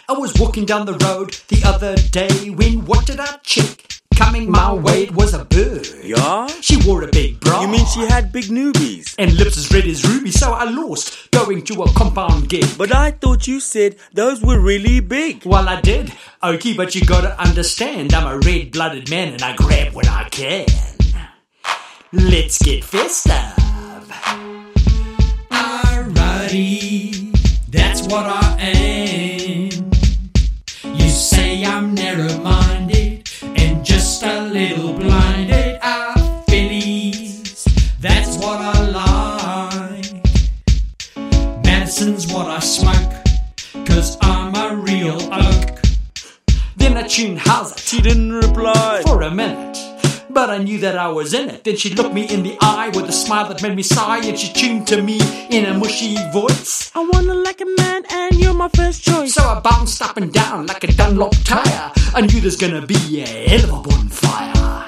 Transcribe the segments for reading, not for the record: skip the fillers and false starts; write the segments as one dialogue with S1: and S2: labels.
S1: I was walking down the road the other day when what did I check? Coming my way, it was a bird.
S2: Yeah?
S1: She wore a big bra.
S2: You mean she had big noobies?
S1: And lips as red as ruby, so I lost going to a compound gig.
S2: But I thought you said those were really big.
S1: Well, I did. Okay, but you gotta understand, I'm a red-blooded man and I grab when I can. Let's get festive.
S3: Alrighty, that's what I am. You say I'm narrow-minded and just a little blinded. I Phillies, that's what I like. Madison's what I smoke, 'cause I'm a real oak.
S1: Then I tuned how's it
S2: She didn't reply.
S1: for a minute, but I knew that I was in it. Then she looked me in the eye with a smile that made me sigh, and she tuned to me in a mushy voice.
S2: I wanna like a man and you're my first choice.
S1: So I bounced up and down like a Dunlop tire. I knew there's gonna be a hell of a bonfire.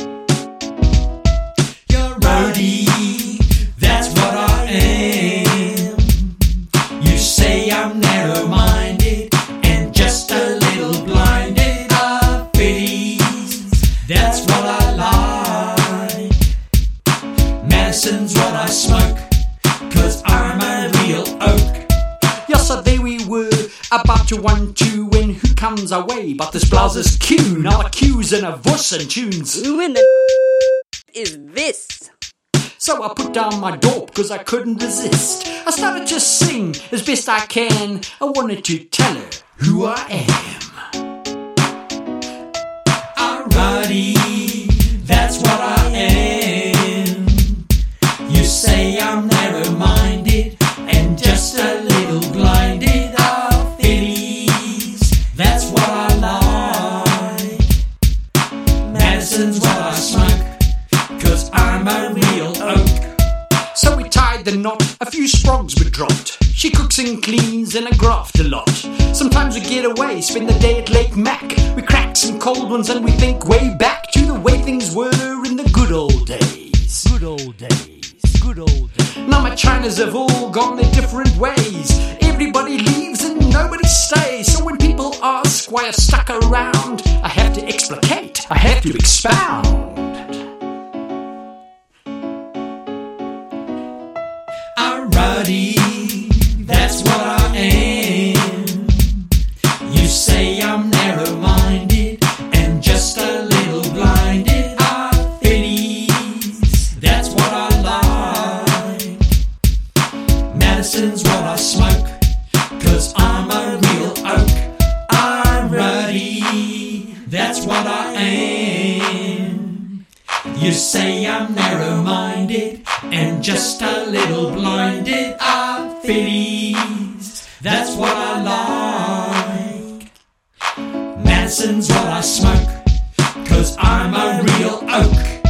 S3: You're roadie, that's what I am. You say I'm narrow-minded and just a little blinded. I Phillies, that's what I like. Madison's what I smoke, 'cause I'm a real oak.
S1: Yes, so there we were, about to 1-2, when who comes our way but this blouse's Q. Now a Q's in a voice and tunes.
S4: Who in the is this?
S1: So I put down my dope 'cause I couldn't resist. I started to sing as best I can. I wanted to tell her who I am.
S3: Alrighty, that's what I am. You say I'm narrow-minded and just a little blinded. Ah, Phillies, that's what I like. Madison's what I smoke, 'cause I'm a real oak.
S1: So we tied the knot, a few sprogs were dropped. She cooks and cleans and I graft a lot. Sometimes we get away, spend the day at Lake Mac. We crack some cold ones and we think way back to the way things were in the good old days. Good old days, good old days. Now my Chinas have all gone their different ways. Everybody leaves and nobody stays. So when people ask why I've stuck around, I have to explicate, I have to expound.
S3: Alrighty, that's what I am. You say I'm narrow-minded and just a little blinded. Ah, Phillies, that's what I like. Madison's what I smoke, 'cause I'm a real oak. Alrighty, that's what I am. You say I'm narrow-minded and just a little blinded. Ah, Phillies, that's what I like. Madison's what I smoke, 'cause I'm a real oak.